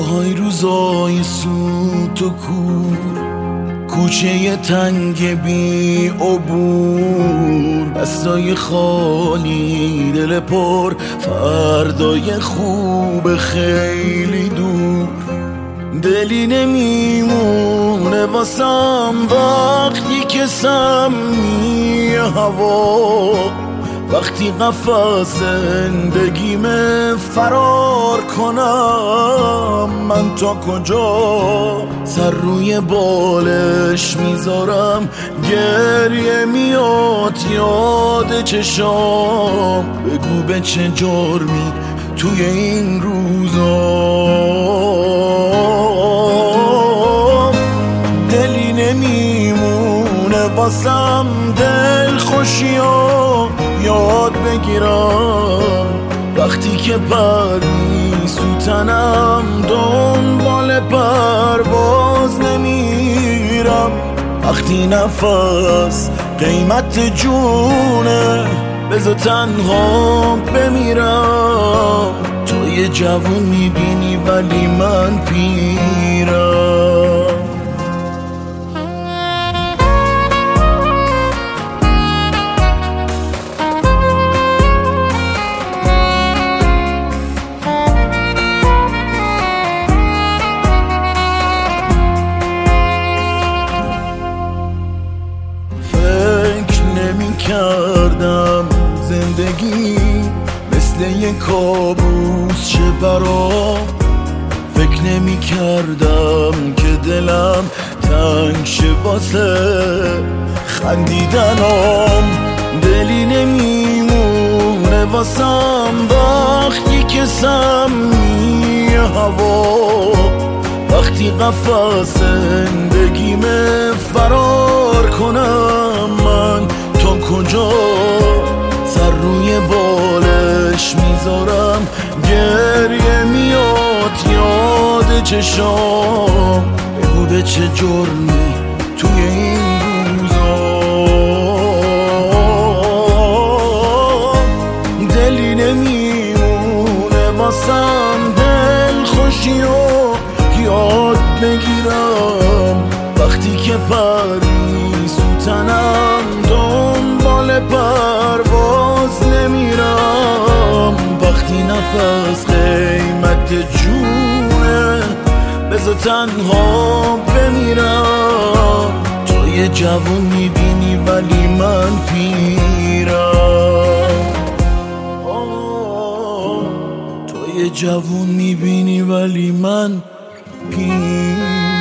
راهای روزای سوت و کور، کوچه تنگ بی عبور، دستای خالی دل پر، فردای خوب خیلی دور. دلی نمیمونه واسم وقتی که سمی هوا، وقتی قفس زندگیم فرار کنم. من تا کجا سر روی بالش میذارم، گریه میاد یاد چشام. بگو به چه جرمی توی این روزا دلی نمیمونه واسم دل خوشیو یاد بگیرم. وقتی که پری سوتنم دنبال پرواز نمیرم. وقتی نفس قیمت جونه بذار تنها بمیرم. تو یه جوون میبینی ولی من پیرم. کردم زندگی مثل یه کابوس چه برام. فکر نمی کردم که دلم تنگ شه واسه خندیدنم. دلی نمیمونه واسم وقتی که سمی هوا، وقتی قفس زندگیم فرار کنم. من تا کجا سر روی بالش میذارم، گریه میاد یاد چشام. بگو به چه جرمی توی این روزا دلی نمیمونه واسم دل خوشیو یاد بگیرم. وقتی که پری سوتنم دنبال پرواز نمیرم. وقتی نفس قیمت جونه بذار تنها بمیرم. تو یه جوون میبینی ولی من پیرم. تو یه جوون میبینی ولی من پیرم.